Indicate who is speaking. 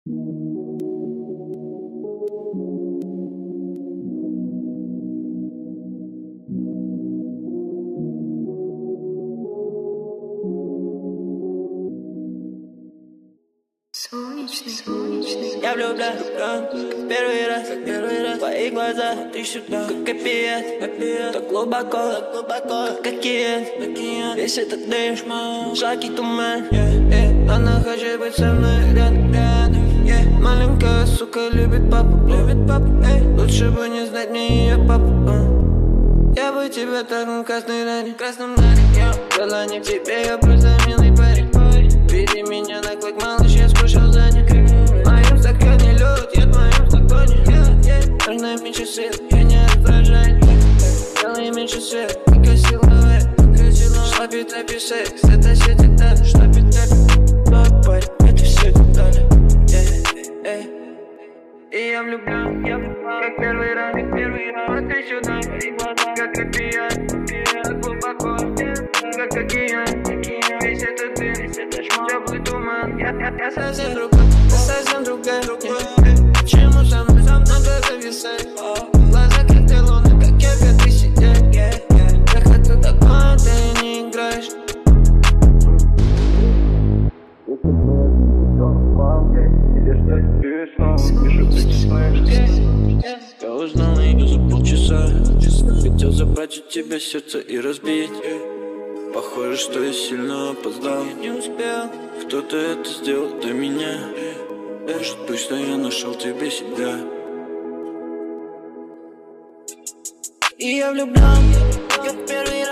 Speaker 1: Я влюблен, как первый раз, твои глаза, ты сюда, как опиат, так глубоко, как океан. Весь этот дым, жаркий туман, она хочет быть со мной рядом. Маленькая сука любит папу, лучше бы не знать мне ее папу. Я бы тебя так на красном наре, желание к тебе, я просто милый парень. Веди меня на клык, малыш, я скучал за ним. В моем стакане лед, я в моем флаконе. Нужны меньше свет, я не раздражаю. Делай меньше свет, только силовая. Шлапит тапи секс, это все детали. Шлапит тапи, парень, это все детали. И я влюблен, как первый раз. Смотри сюда, как опиат, так глубоко, как океан. Весь этот дым, теплый туман. Я совсем другая. Почему со мной надо зависать? Глаза как ты луна, как я, как ты сидят. Как это такое, ты не играешь. Я узнал ее за полчаса. Хотел забрать у тебя сердце и разбить. Похоже, что я сильно опоздал. Не успел. Кто-то это сделал до меня. Может быть, что я нашел тебе себя. И я влюблен, как первый